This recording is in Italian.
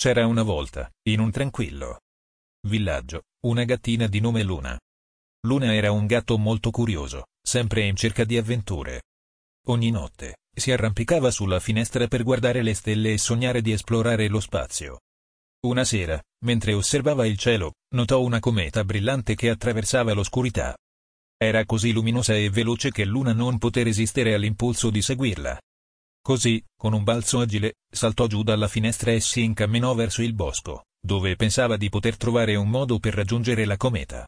C'era una volta, in un tranquillo villaggio, una gattina di nome Luna. Luna era un gatto molto curioso, sempre in cerca di avventure. Ogni notte, si arrampicava sulla finestra per guardare le stelle e sognare di esplorare lo spazio. Una sera, mentre osservava il cielo, notò una cometa brillante che attraversava l'oscurità. Era così luminosa e veloce che Luna non poté resistere all'impulso di seguirla. Così, con un balzo agile, saltò giù dalla finestra e si incamminò verso il bosco, dove pensava di poter trovare un modo per raggiungere la cometa.